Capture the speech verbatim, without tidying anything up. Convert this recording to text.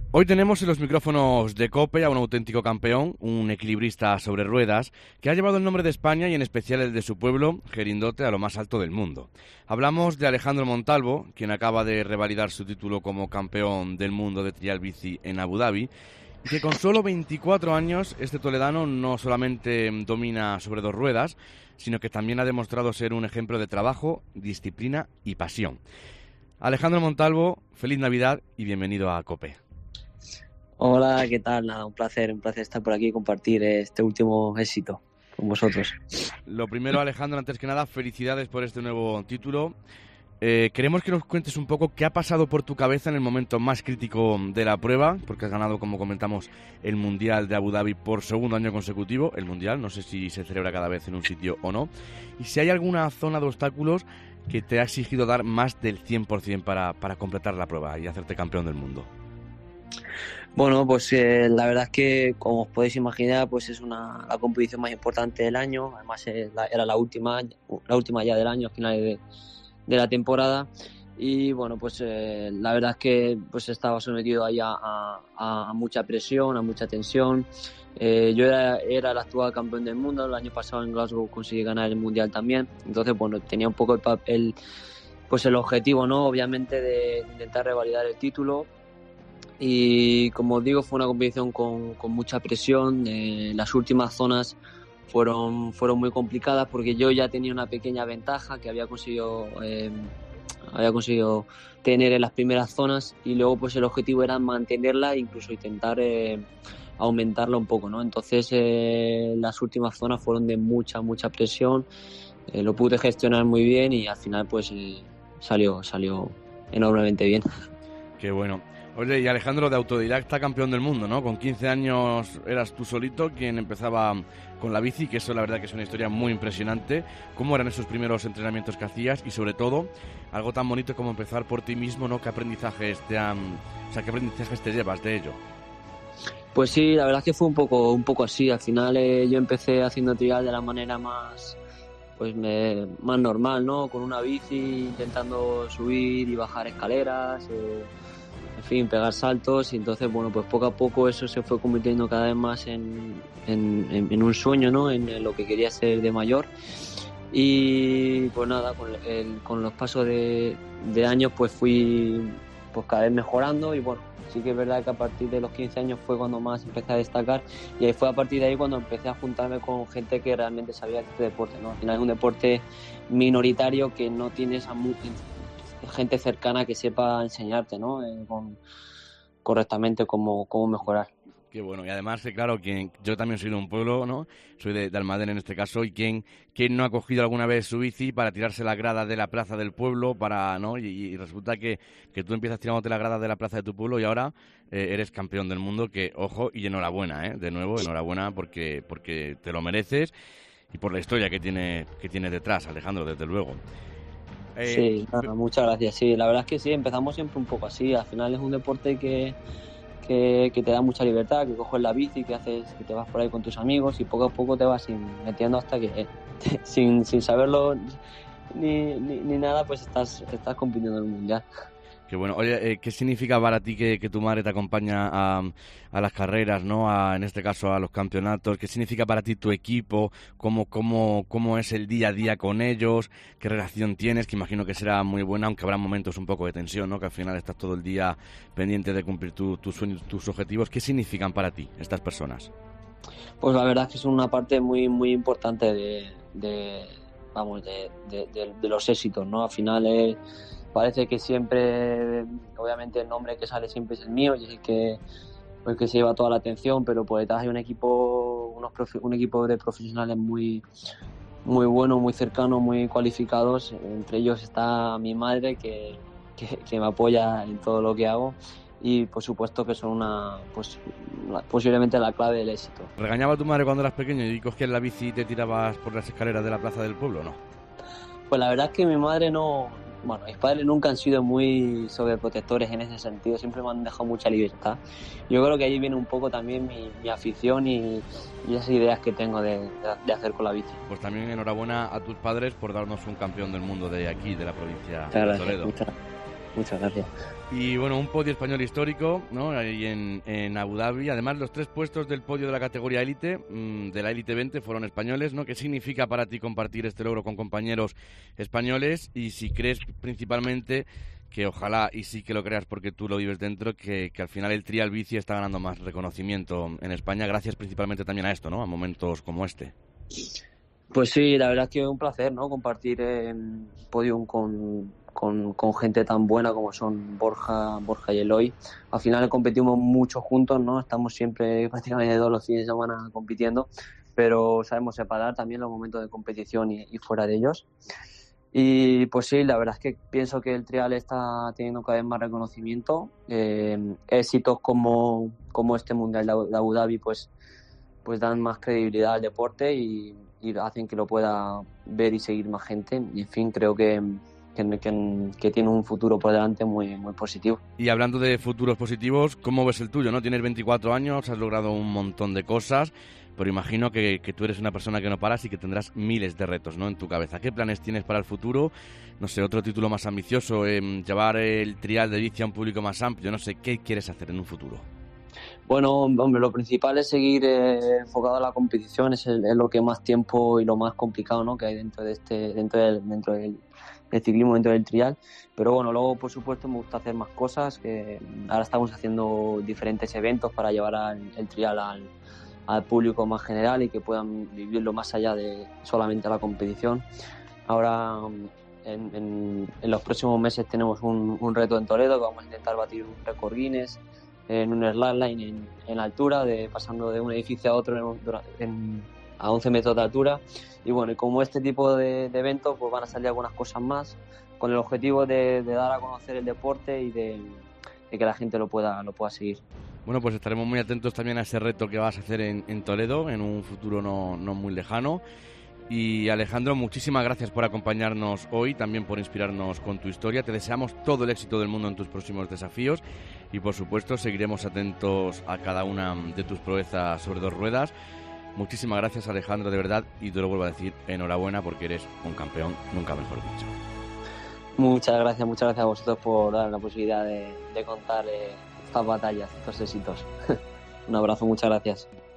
Hoy tenemos en los micrófonos de COPE a un auténtico campeón, un equilibrista sobre ruedas, que ha llevado el nombre de España y en especial el de su pueblo, Gerindote, a lo más alto del mundo. Hablamos de Alejandro Montalvo, quien acaba de revalidar su título como campeón del mundo de trial bici en Abu Dhabi, y que con solo veinticuatro años este toledano no solamente domina sobre dos ruedas, sino que también ha demostrado ser un ejemplo de trabajo, disciplina y pasión. Alejandro Montalvo, feliz Navidad y bienvenido a COPE. Hola, ¿qué tal? Nada, un placer, un placer estar por aquí y compartir este último éxito con vosotros. Lo primero, Alejandro, antes que nada, felicidades por este nuevo título. Eh, queremos que nos cuentes un poco qué ha pasado por tu cabeza en el momento más crítico de la prueba, porque has ganado, como comentamos, el Mundial de Abu Dhabi por segundo año consecutivo. El Mundial, no sé si se celebra cada vez en un sitio o no. Y si hay alguna zona de obstáculos que te ha exigido dar más del cien por ciento para, para completar la prueba y hacerte campeón del mundo. Bueno, pues eh, la verdad es que, como os podéis imaginar, pues es una la competición más importante del año. Además, eh, la, era la última, la última ya del año, a finales de, de la temporada. Y bueno, pues eh, la verdad es que pues estaba sometido ahí a, a, a mucha presión, a mucha tensión. Eh, yo era, era el actual campeón del mundo. El año pasado en Glasgow conseguí ganar el mundial también. Entonces, bueno, tenía un poco el papel, pues el objetivo, ¿no? Obviamente de intentar revalidar el título. Y como os digo, fue una competición con, con mucha presión. Eh, las últimas zonas fueron, fueron muy complicadas porque yo ya tenía una pequeña ventaja que había conseguido, eh, había conseguido tener en las primeras zonas, y luego pues el objetivo era mantenerla e incluso intentar eh, aumentarla un poco, ¿no? Entonces eh, las últimas zonas fueron de mucha, mucha presión. Eh, lo pude gestionar muy bien y al final pues eh, salió, salió enormemente bien. Qué bueno. Oye, y Alejandro, de autodidacta campeón del mundo, ¿no? Con quince años eras tú solito quien empezaba con la bici, que eso la verdad que es una historia muy impresionante. ¿Cómo eran esos primeros entrenamientos que hacías? Y sobre todo, algo tan bonito como empezar por ti mismo, ¿no? ¿Qué aprendizajes te han, o sea, qué aprendizajes te llevas de ello? Pues sí, la verdad es que fue un poco, un poco así. Al final eh, yo empecé haciendo trial de la manera más, pues me, más normal, ¿no? Con una bici, intentando subir y bajar escaleras, eh, en fin, pegar saltos. Y entonces, bueno, pues poco a poco eso se fue convirtiendo cada vez más en, en, en, en un sueño, ¿no? En, en lo que quería ser de mayor. Y pues nada, con, el, con los pasos de, de años pues fui pues cada vez mejorando. Y bueno, sí que es verdad que a partir de los quince años fue cuando más empecé a destacar, y ahí fue a partir de ahí cuando empecé a juntarme con gente que realmente sabía de este deporte, ¿no? Al final es un deporte minoritario que no tienes a mu- gente cercana que sepa enseñarte, ¿no? Eh, con, correctamente cómo, cómo mejorar. Qué bueno, y además, claro, quien, yo también soy de un pueblo, ¿no? Soy de, de Almadén en este caso, y quien, quien no ha cogido alguna vez su bici para tirarse la grada de la plaza del pueblo, para, ¿no? Y, y resulta que, que tú empiezas tirándote la grada de la plaza de tu pueblo y ahora eh, eres campeón del mundo, que, ojo, y enhorabuena, ¿eh? De nuevo, enhorabuena porque, porque te lo mereces y por la historia que tiene, que tiene detrás, Alejandro, desde luego. Eh, sí, nada, muchas gracias. Sí, la verdad es que sí, empezamos siempre un poco así. Al final es un deporte que, que, que te da mucha libertad, que coges la bici, que haces, que te vas por ahí con tus amigos y poco a poco te vas metiendo hasta que, eh, sin, sin saberlo ni, ni, ni nada, pues estás, estás compitiendo en el mundial. Qué bueno. Oye, eh, ¿qué significa para ti que, que tu madre te acompaña a, a las carreras, ¿no? A, en este caso a los campeonatos. ¿Qué significa para ti tu equipo? ¿Cómo, cómo, cómo es el día a día con ellos? ¿Qué relación tienes? Que imagino que será muy buena, aunque habrá momentos un poco de tensión, ¿no? Que al final estás todo el día pendiente de cumplir tu, tus sueños, tus objetivos. ¿Qué significan para ti estas personas? Pues la verdad es que es una parte muy, muy importante de, de vamos, de, de, de, de los éxitos, ¿no? Al final es... Parece que siempre, obviamente el nombre que sale siempre es el mío y es el que, el que se lleva toda la atención, pero por detrás hay un equipo, unos profe, un equipo de profesionales muy, muy bueno, muy cercano, muy cualificados. Entre ellos está mi madre que, que, que me apoya en todo lo que hago, y por supuesto que son una, pues posiblemente la clave del éxito. ¿Regañaba a tu madre cuando eras pequeño y cogías la bici y te tirabas por las escaleras de la plaza del pueblo, no? Pues la verdad es que mi madre no... Bueno, mis padres nunca han sido muy sobreprotectores en ese sentido, siempre me han dejado mucha libertad. Yo creo que ahí viene un poco también mi, mi afición y, y esas ideas que tengo de, de, de hacer con la bici. Pues también enhorabuena a tus padres por darnos un campeón del mundo de aquí, de la provincia Muchas de gracias, Toledo. muchas, Muchas gracias. Y bueno, un podio español histórico, ¿no? Ahí en, en Abu Dhabi. Además, los tres puestos del podio de la categoría élite, mmm, de la élite veinte, fueron españoles, ¿no? ¿Qué significa para ti compartir este logro con compañeros españoles? Y si crees principalmente que ojalá, y sí que lo creas porque tú lo vives dentro, que, que al final el trial bici está ganando más reconocimiento en España, gracias principalmente también a esto, ¿no? A momentos como este. Pues sí, la verdad es que es un placer, ¿no? Compartir en podium con, con, con gente tan buena como son Borja, Borja y Eloy. Al final competimos mucho juntos, ¿no? Estamos siempre prácticamente todos los fines de semana compitiendo, pero sabemos separar también los momentos de competición y, y fuera de ellos. Y pues sí, la verdad es que pienso que el trial está teniendo cada vez más reconocimiento. Eh, éxitos como, como este Mundial de Abu Dhabi, pues, pues dan más credibilidad al deporte y y hacen que lo pueda ver y seguir más gente. Y en fin, creo que, que, que, que tiene un futuro por delante muy, muy positivo. Y hablando de futuros positivos, ¿cómo ves el tuyo? ¿No? Tienes veinticuatro años, has logrado un montón de cosas, pero imagino que, que tú eres una persona que no paras y que tendrás miles de retos, ¿no? En tu cabeza. ¿Qué planes tienes para el futuro? No sé, otro título más ambicioso, eh, llevar el trial de bici a un público más amplio, no sé, ¿qué quieres hacer en un futuro? Bueno, hombre, lo principal es seguir eh, enfocado a la competición, es, el, es lo que más tiempo y lo más complicado, ¿no? Que hay dentro de este, dentro del, dentro del, del ciclismo, dentro del trial. Pero bueno, luego por supuesto me gusta hacer más cosas, que ahora estamos haciendo diferentes eventos para llevar al, el trial al, al público más general y que puedan vivirlo más allá de solamente la competición. Ahora en, en, en los próximos meses tenemos un, un reto en Toledo, que vamos a intentar batir un récord Guinness en un slackline en, en altura, de, pasando de un edificio a otro en, en, a once metros de altura. Y bueno, y como este tipo de, de eventos, pues van a salir algunas cosas más, con el objetivo de, de dar a conocer el deporte y de, de que la gente lo pueda, lo pueda seguir. Bueno, pues estaremos muy atentos también a ese reto que vas a hacer en, en Toledo, en un futuro no, no muy lejano. Y Alejandro, muchísimas gracias por acompañarnos hoy, también por inspirarnos con tu historia. Te deseamos todo el éxito del mundo en tus próximos desafíos y, por supuesto, seguiremos atentos a cada una de tus proezas sobre dos ruedas. Muchísimas gracias, Alejandro, de verdad, y te lo vuelvo a decir, enhorabuena porque eres un campeón, nunca mejor dicho. Muchas gracias, muchas gracias a vosotros por dar la posibilidad de, de contar eh, estas batallas, estos éxitos. Un abrazo, muchas gracias.